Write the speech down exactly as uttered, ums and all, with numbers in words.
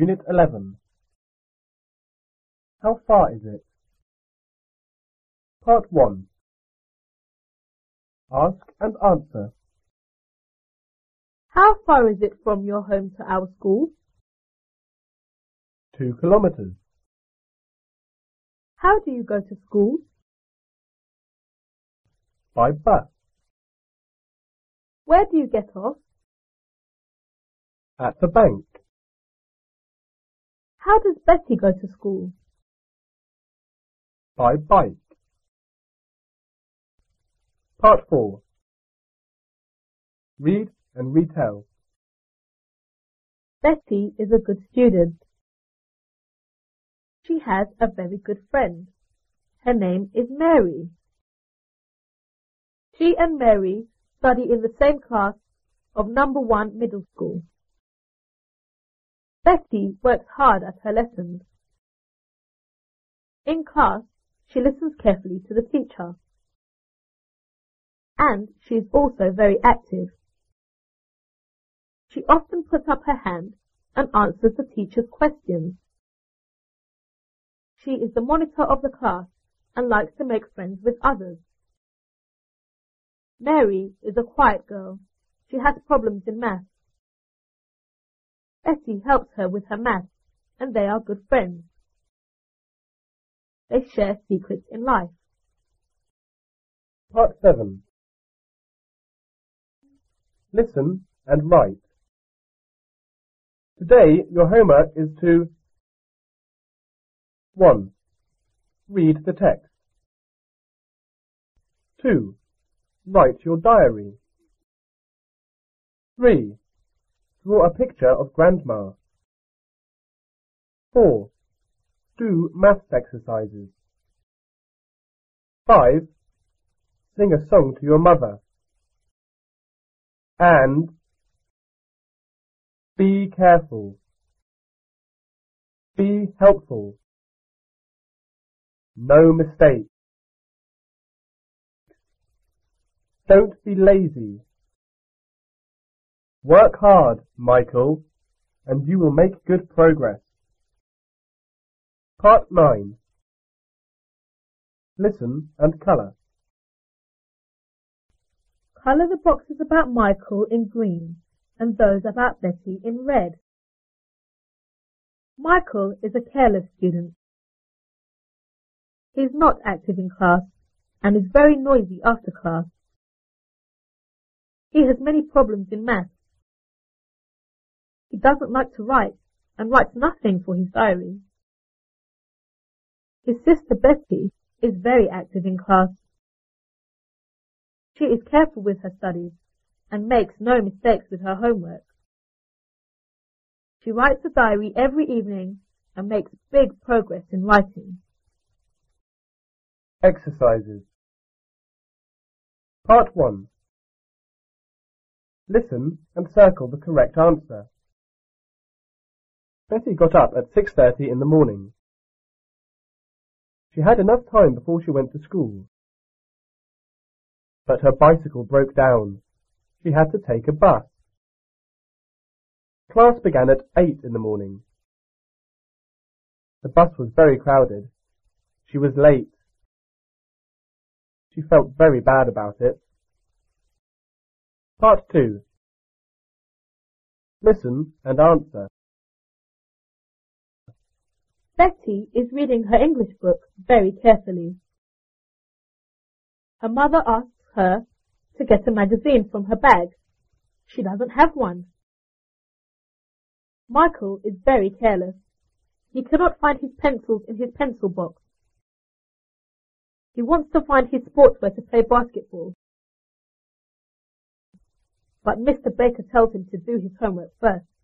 Unit eleven. How far is it? Part one. Ask and answer. How far is it from your home to our school? Two kilometres. How do you go to school? By bus. Where do you get off? At the bank. How does Betty go to school? By bike. Part four. Read and retell. Betty is a good student. She has a very good friend. Her name is Mary. She and Mary study in the same class of number one middle school. Betty works hard at her lessons. In class, she listens carefully to the teacher. And she is also very active. She often puts up her hand and answers the teacher's questions. She is the monitor of the class and likes to make friends with others. Mary is a quiet girl. She has problems in maths. Betty helps her with her maths, and they are good friends. They share secrets in life. Part seven. Listen and write. Today your homework is to one. Read the text. two. Write your diary. three. Draw a picture of Grandma. four. Do maths exercises. five. Sing a song to your mother. And be careful. Be helpful. No mistakes. Don't be lazy. Work hard, Michael, and you will make good progress. Part nine. Listen and colour. Colour the boxes about Michael in green and those about Betty in red. Michael is a careless student. He is not active in class and is very noisy after class. He has many problems in maths. He doesn't like to write and writes nothing for his diary. His sister Betty is very active in class. She is careful with her studies and makes no mistakes with her homework. She writes a diary every evening and makes big progress in writing. Exercises. Part one. Listen and circle the correct answer. Betty got up at six thirty in the morning. She had enough time before she went to school. But her bicycle broke down. She had to take a bus. Class began at eight in the morning. The bus was very crowded. She was late. She felt very bad about it. Part two. Listen and answer. Betty is reading her English book very carefully. Her mother asks her to get a magazine from her bag. She doesn't have one. Michael is very careless. He cannot find his pencils in his pencil box. He wants to find his sportswear to play basketball. But Mister Baker tells him to do his homework first.